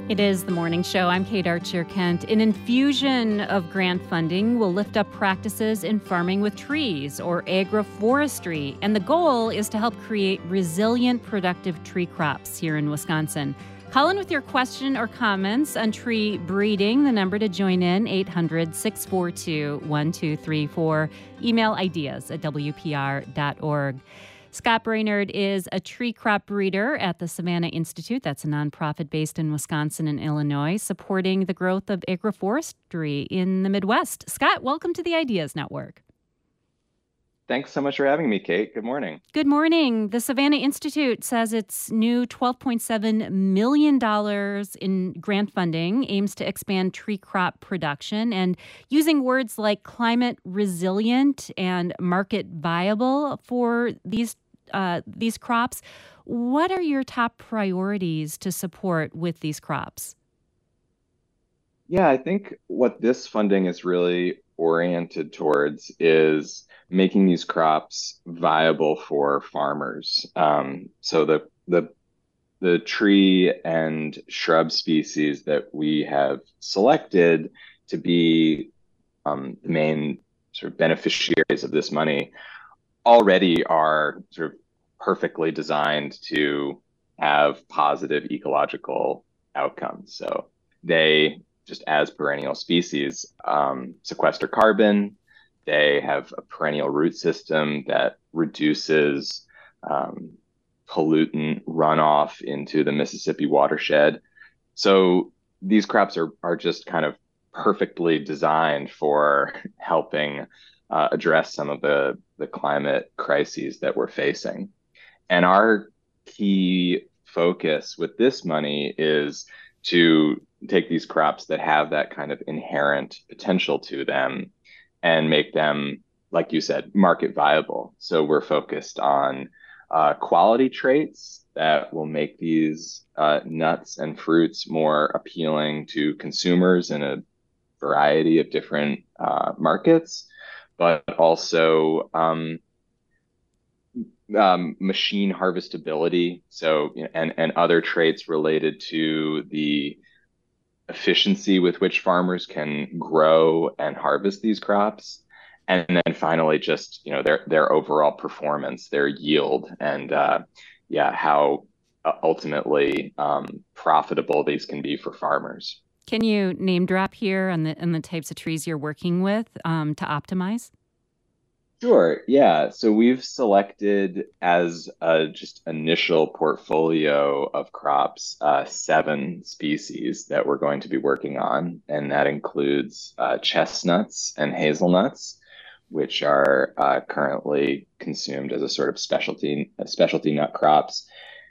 It is the morning show. I'm Kate Archer-Kent. An infusion of grant funding will lift up practices in farming with trees or agroforestry, and the goal is to help create resilient, productive tree crops here in Wisconsin. Call in with your question or comments on tree breeding. The number to join in, 800-642-1234. Email ideas@wpr.org. Scott Brainerd is a tree crop breeder at the Savannah Institute. That's a nonprofit based in Wisconsin and Illinois, supporting the growth of agroforestry in the Midwest. Scott, welcome to the Ideas Network. Thanks so much for having me, Kate. Good morning. Good morning. The Savannah Institute says its new $12.7 million in grant funding aims to expand tree crop production, and using words like climate resilient and market viable for these crops. What are your top priorities to support with these crops? Yeah, I think what this funding is really oriented towards is making these crops viable for farmers. So the tree and shrub species that we have selected to be the main sort of beneficiaries of this money already are sort of perfectly designed to have positive ecological outcomes. So they, just as perennial species, sequester carbon. They have a perennial root system that reduces pollutant runoff into the Mississippi watershed. So these crops are just kind of perfectly designed for helping address some of the climate crises that we're facing. And our key focus with this money is to take these crops that have that kind of inherent potential to them and make them, like you said, market viable. So we're focused on quality traits that will make these nuts and fruits more appealing to consumers in a variety of different markets, but also machine harvestability. So, and other traits related to the efficiency with which farmers can grow and harvest these crops. And then finally, just, their overall performance, their yield, and how ultimately profitable these can be for farmers. Can you name drop here on the types of trees you're working with to optimize? Sure. Yeah. So we've selected as a just initial portfolio of crops, 7 species that we're going to be working on. And that includes chestnuts and hazelnuts, which are currently consumed as a sort of specialty nut crops.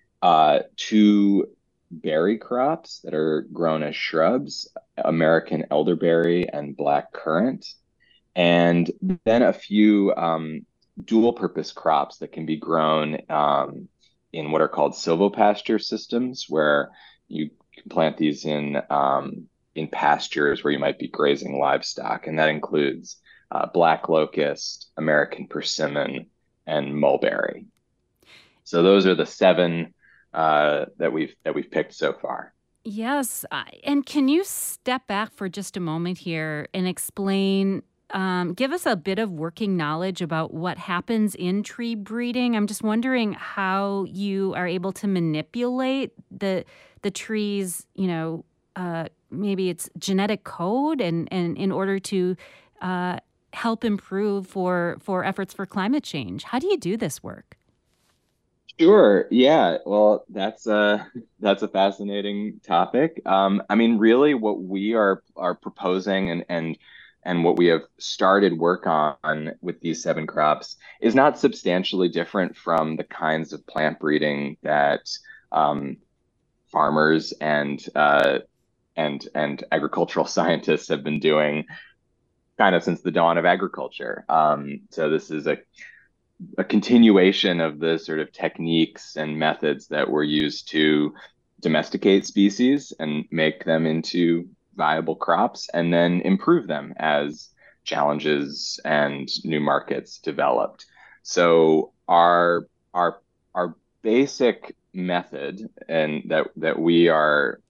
2 berry crops that are grown as shrubs, American elderberry and black currant. And then a few dual purpose crops that can be grown in what are called silvopasture systems, where you can plant these in pastures where you might be grazing livestock. And that includes black locust, American persimmon, and mulberry. So those are the 7 that we've picked so far. Yes. And can you step back for just a moment here and explain, give us a bit of working knowledge about what happens in tree breeding? I'm just wondering how you are able to manipulate the trees, maybe it's genetic code and in order to help improve for efforts for climate change. How do you do this work? Sure. Yeah. Well, that's a fascinating topic. I mean, really, what we are proposing and what we have started work on with these 7 crops is not substantially different from the kinds of plant breeding that farmers and agricultural scientists have been doing kind of since the dawn of agriculture. So this is a continuation of the sort of techniques and methods that were used to domesticate species and make them into viable crops, and then improve them as challenges and new markets developed. So our basic method, and that we are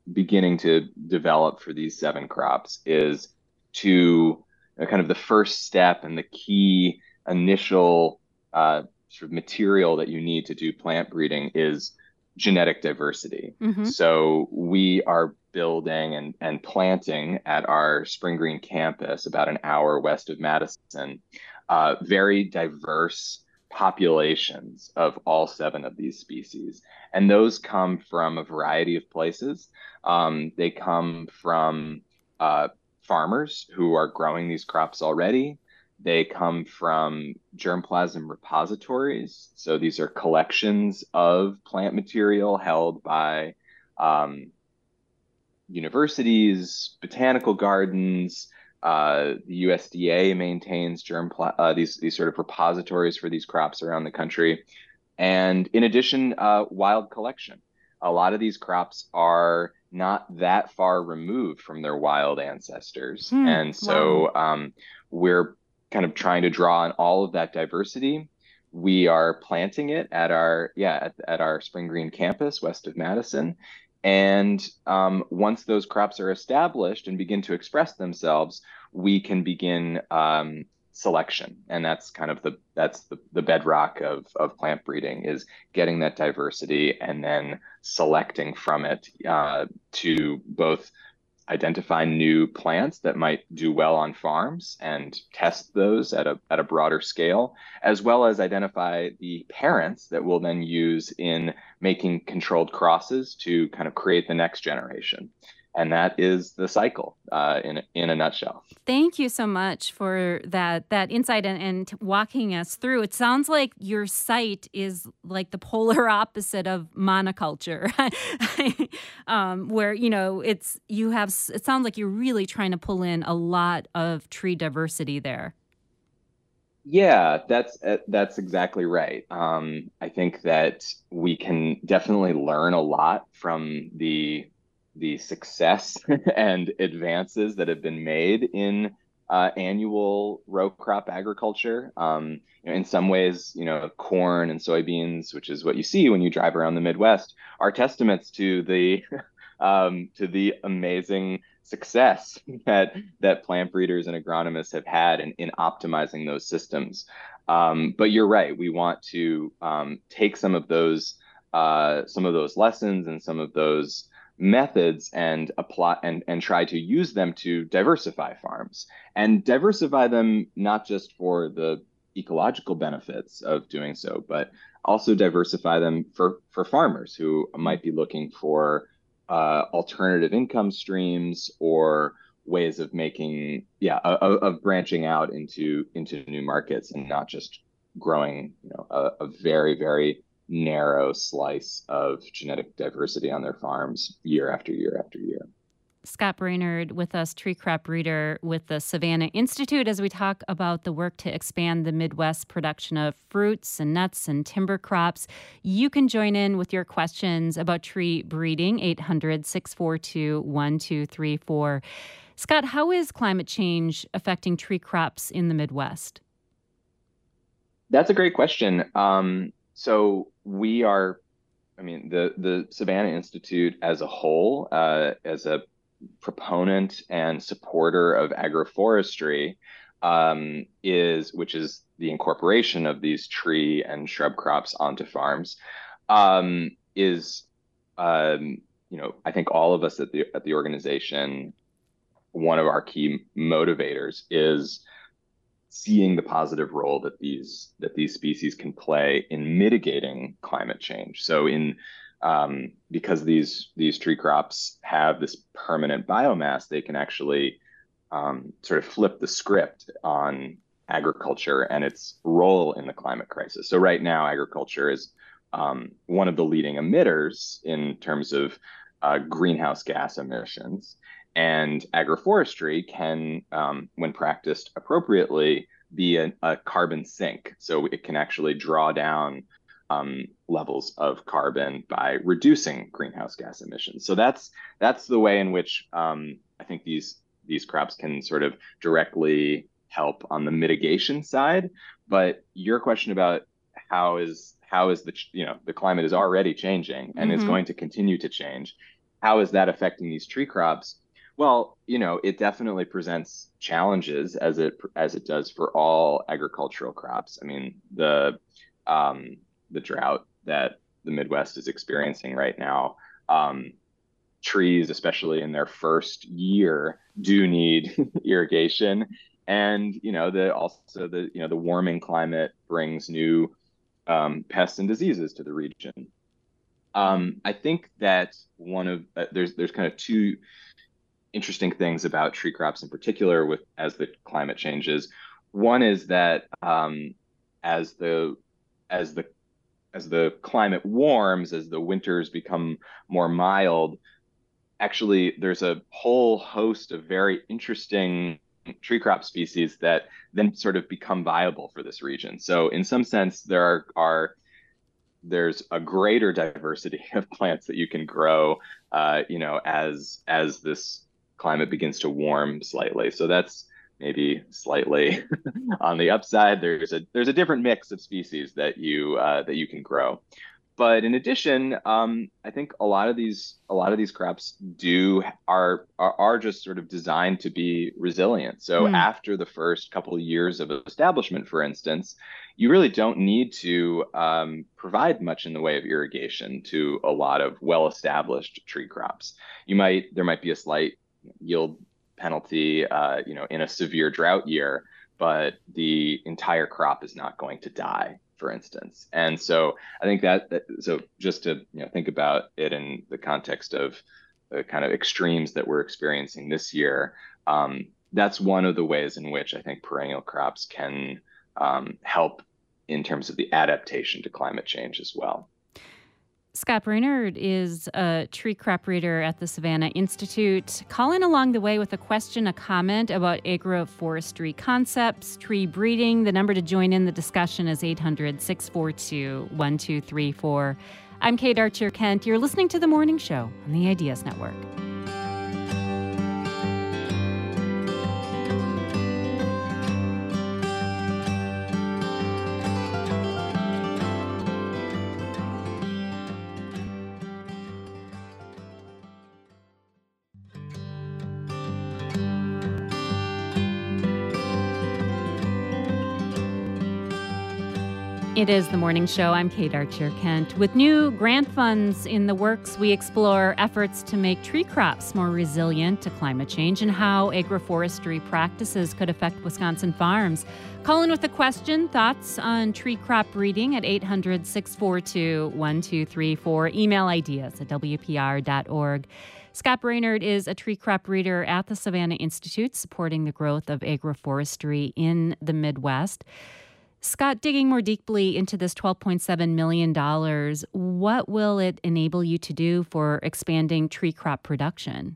beginning to develop for these seven crops is to kind of the first step and the key initial sort of material that you need to do plant breeding is genetic diversity. Mm-hmm. So we are building and planting at our Spring Green campus, about an hour west of Madison, very diverse populations of all seven of these species. And those come from a variety of places. They come from farmers who are growing these crops already. They come from germplasm repositories. So these are collections of plant material held by universities, botanical gardens. The USDA maintains these sort of repositories for these crops around the country. And in addition, wild collection. A lot of these crops are not that far removed from their wild ancestors. And Wow. so we're kind of trying to draw on all of that diversity. We are planting it at our Spring Green campus west of Madison. And once those crops are established and begin to express themselves, we can begin selection, and that's kind of the bedrock of plant breeding, is getting that diversity and then selecting from it to both identify new plants that might do well on farms and test those at a broader scale, as well as identify the parents that we'll then use in making controlled crosses to kind of create the next generation. And that is the cycle in a nutshell. Thank you so much for that insight and walking us through. It sounds like your site is like the polar opposite of monoculture, where it sounds like you're really trying to pull in a lot of tree diversity there. Yeah, that's exactly right. I think that we can definitely learn a lot from the success and advances that have been made in annual row crop agriculture. In some ways, corn and soybeans, which is what you see when you drive around the Midwest, are testaments to the amazing success that plant breeders and agronomists have had in optimizing those systems. But you're right, we want to take some of those lessons and some of those methods and apply and try to use them to diversify farms, and diversify them not just for the ecological benefits of doing so, but also diversify them for farmers who might be looking for alternative income streams or ways of making of branching out into new markets, and not just growing a very, very narrow slice of genetic diversity on their farms year after year after year. Scott Brainerd with us, tree crop breeder with the Savannah Institute, as we talk about the work to expand the Midwest production of fruits and nuts and timber crops. You can join in with your questions about tree breeding, 800-642-1234. Scott, how is climate change affecting tree crops in the Midwest? That's a great question. So we are, the Savannah Institute as a whole, as a proponent and supporter of agroforestry, which is the incorporation of these tree and shrub crops onto farms, is I think all of us at the organization, one of our key motivators is seeing the positive role that these species can play in mitigating climate change. So because these tree crops have this permanent biomass, they can actually sort of flip the script on agriculture and its role in the climate crisis. So right now, agriculture is one of the leading emitters in terms of greenhouse gas emissions. And agroforestry can, when practiced appropriately, be a carbon sink. So it can actually draw down levels of carbon by reducing greenhouse gas emissions. So that's the way in which I think these crops can sort of directly help on the mitigation side. But your question about how is the climate is already changing and is Mm-hmm. going to continue to change. how is that affecting these tree crops? Well, it definitely presents challenges as it does for all agricultural crops. I mean, the drought that the Midwest is experiencing right now, trees, especially in their first year, do need irrigation. And the warming climate brings new pests and diseases to the region. I think that there's kind of two interesting things about tree crops in particular with as the climate changes. One is that as the as the as the climate warms, as the winters become more mild, actually there's a whole host of very interesting tree crop species that then sort of become viable for this region. So in some sense, there's a greater diversity of plants that you can grow, as this climate begins to warm slightly. So that's maybe slightly on the upside. There's a different mix of species that you can grow. But in addition, I think a lot of these crops are just sort of designed to be resilient. So Hmm. after the first couple of years of establishment, for instance, you really don't need to provide much in the way of irrigation to a lot of well-established tree crops. There might be a slight yield penalty, in a severe drought year, but the entire crop is not going to die, for instance. And so I think so just to think about it in the context of the kind of extremes that we're experiencing this year, that's one of the ways in which I think perennial crops can help in terms of the adaptation to climate change as well. Scott Brainerd is a tree crop breeder at the Savannah Institute. Call in along the way with a question, a comment about agroforestry concepts, tree breeding. The number to join in the discussion is 800-642-1234. I'm Kate Archer Kent. You're listening to The Morning Show on the Ideas Network. It is The Morning Show. I'm Kate Archer Kent. With new grant funds in the works, we explore efforts to make tree crops more resilient to climate change and how agroforestry practices could affect Wisconsin farms. Call in with a question, thoughts on tree crop breeding at 800-642-1234. Email ideas at wpr.org. Scott Brainerd is a tree crop breeder at the Savannah Institute, supporting the growth of agroforestry in the Midwest. Scott, digging more deeply into this $12.7 million, what will it enable you to do for expanding tree crop production?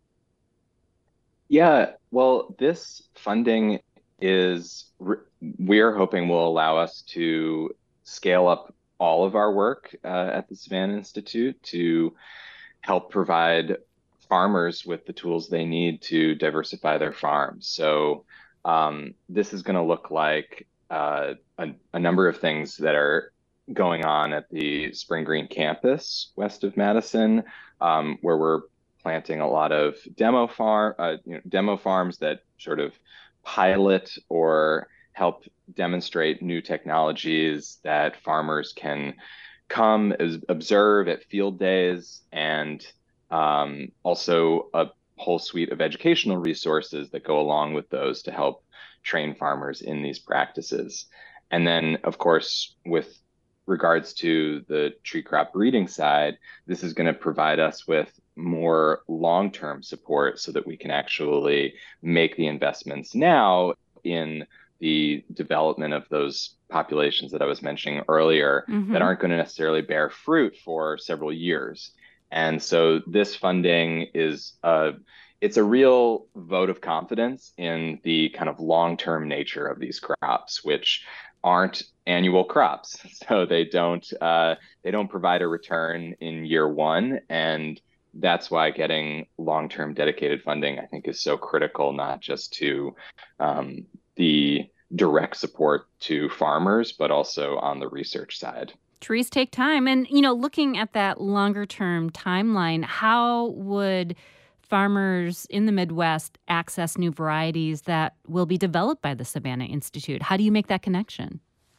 Yeah, well, this funding we're hoping will allow us to scale up all of our work at the Savannah Institute to help provide farmers with the tools they need to diversify their farms. So this is going to look like a number of things that are going on at the Spring Green campus west of Madison, where we're planting a lot of demo farms that sort of pilot or help demonstrate new technologies that farmers can come observe at field days, and also a whole suite of educational resources that go along with those to help train farmers in these practices. And then, of course, with regards to the tree crop breeding side, this is going to provide us with more long-term support so that we can actually make the investments now in the development of those populations that I was mentioning earlier that aren't going to necessarily bear fruit for several years. And so this funding it's a real vote of confidence in the kind of long-term nature of these crops, which aren't annual crops. So they don't provide a return in year one. And that's why getting long-term dedicated funding, I think, is so critical, not just to the direct support to farmers, but also on the research side. Trees take time. And, looking at that longer term timeline, how would farmers in the Midwest access new varieties that will be developed by the Savannah Institute? How do you make that connection?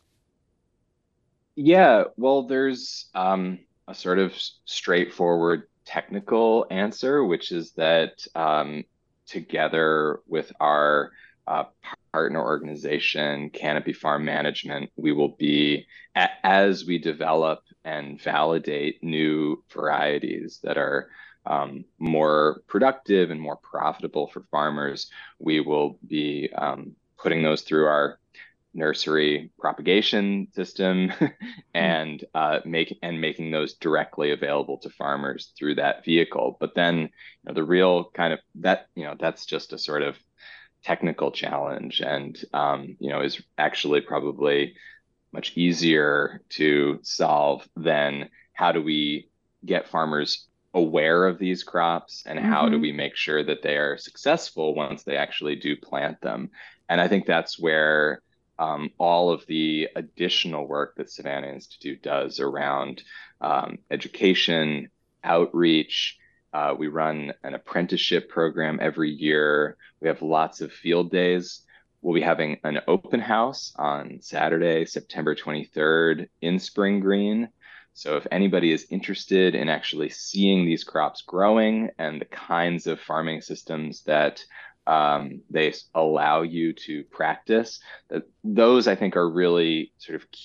Yeah, well, there's a sort of straightforward technical answer, which is that together with our uh, partner organization, Canopy Farm Management, we will be, as we develop and validate new varieties that are more productive and more profitable for farmers, we will be putting those through our nursery propagation system Mm. and making those directly available to farmers through that vehicle. But then, the real kind of that, that's just a sort of technical challenge, and is actually probably much easier to solve than how do we get farmers aware of these crops and how do Mm-hmm. we make sure that they are successful once they actually do plant them. And I think that's where all of the additional work that Savannah Institute does around education, outreach. We run an apprenticeship program every year. We have lots of field days. We'll be having an open house on Saturday, September 23rd in Spring Green. So if anybody is interested in actually seeing these crops growing and the kinds of farming systems that they allow you to practice, those I think are really sort of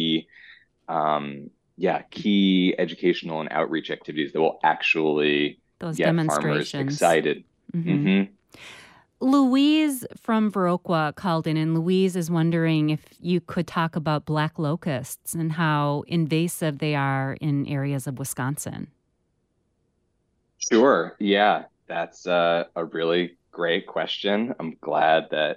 key educational and outreach activities that will actually Those get farmers demonstrations. excited. Mm-hmm. Hmm. Louise from Viroqua called in, and Louise is wondering if you could talk about black locusts and how invasive they are in areas of Wisconsin. Sure. Yeah, that's a really great question. I'm glad that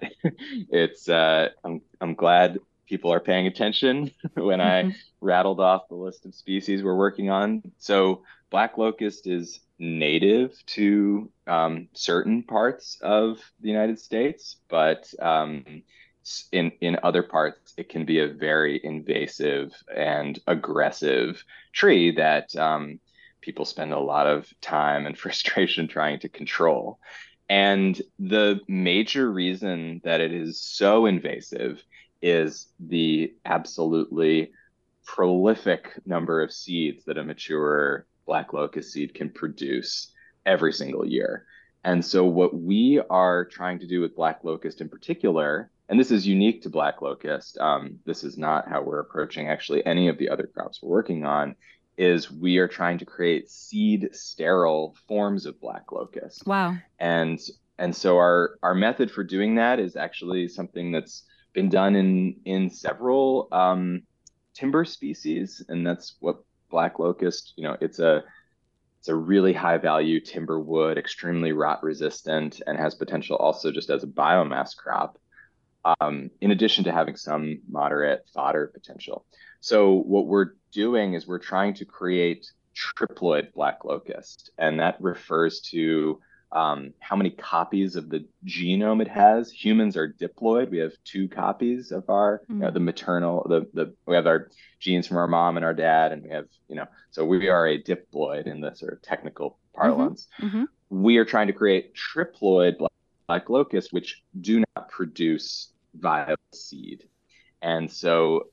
I'm glad people are paying attention when I Mm-hmm. rattled off the list of species we're working on. So black locust is native to certain parts of the United States, but in other parts it can be a very invasive and aggressive tree that people spend a lot of time and frustration trying to control. And the major reason that it is so invasive is the absolutely prolific number of seeds that a mature black locust seed can produce every single year. And so, what we are trying to do with black locust in particular, and this is unique to black locust, this is not how we're approaching actually any of the other crops we're working on, is we are trying to create seed sterile forms of black locust. Wow. And and so our method for doing that is actually something that's been done in several timber species, and that's what black locust, it's a really high value timber wood, extremely rot resistant, and has potential also just as a biomass crop, in addition to having some moderate fodder potential. So what we're doing is we're trying to create triploid black locust, and that refers to how many copies of the genome it has. Humans are diploid. We have two copies of our, Mm. the maternal, we have our genes from our mom and our dad, and we have, so we are a diploid in the sort of technical Mm-hmm. parlance. Mm-hmm. We are trying to create triploid black locust, which do not produce viable seed. And so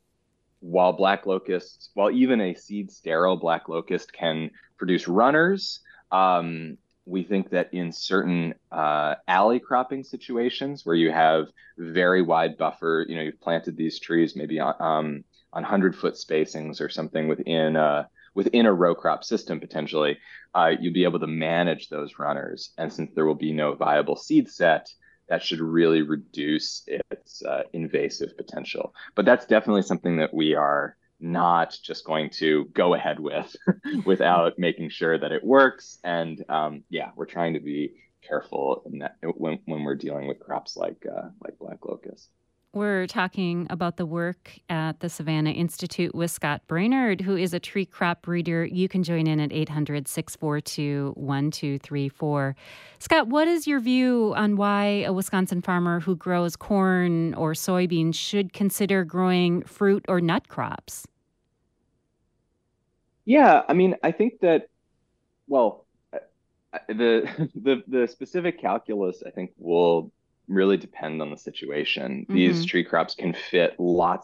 while even a seed sterile black locust can produce runners, we think that in certain alley cropping situations where you have very wide buffer, you've planted these trees maybe on 100-foot spacings or something within a row crop system potentially, you'd be able to manage those runners. And since there will be no viable seed set, that should really reduce its invasive potential. But that's definitely something that we are not just going to go ahead with without making sure that it works. And yeah, we're trying to be careful in that when we're dealing with crops like black locust. We're talking about the work at the Savannah Institute with Scott Brainerd, who is a tree crop breeder. You can join in at 800-642-1234. Scott, what is your view on why a Wisconsin farmer who grows corn or soybeans should consider growing fruit or nut crops? Yeah, I mean, I think that, well, the specific calculus, I think, will really depend on the situation. These Mm-hmm. tree crops can fit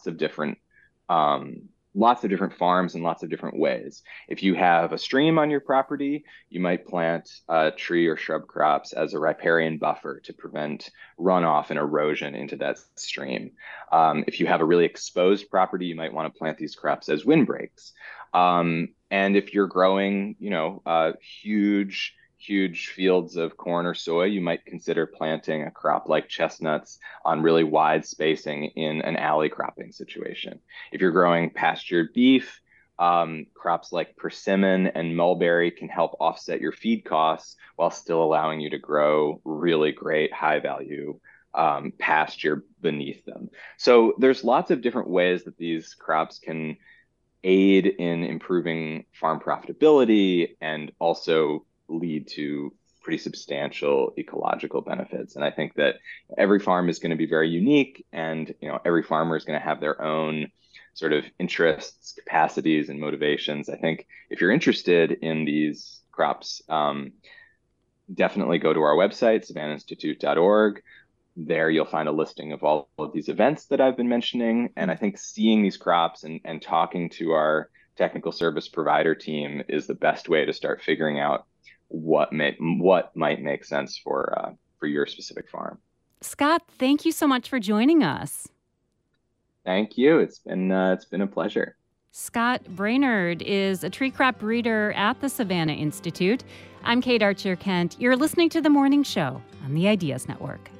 um, lots of different farms in lots of different ways. If you have a stream on your property, you might plant tree or shrub crops as a riparian buffer to prevent runoff and erosion into that stream. If you have a really exposed property, you might want to plant these crops as windbreaks. And if you're growing, huge fields of corn or soy, you might consider planting a crop like chestnuts on really wide spacing in an alley cropping situation. If you're growing pastured beef, crops like persimmon and mulberry can help offset your feed costs while still allowing you to grow really great high value pasture beneath them. So there's lots of different ways that these crops can aid in improving farm profitability and also lead to pretty substantial ecological benefits. And I think that every farm is going to be very unique, and every farmer is going to have their own sort of interests, capacities, and motivations. I think if you're interested in these crops, definitely go to our website, savannahinstitute.org. There you'll find a listing of all of these events that I've been mentioning. And I think seeing these crops and talking to our technical service provider team is the best way to start figuring out what might make sense for your specific farm. Scott, thank you so much for joining us. Thank you. It's been a pleasure. Scott Brainerd is a tree crop breeder at the Savannah Institute. I'm Kate Archer Kent. You're listening to The Morning Show on the Ideas Network.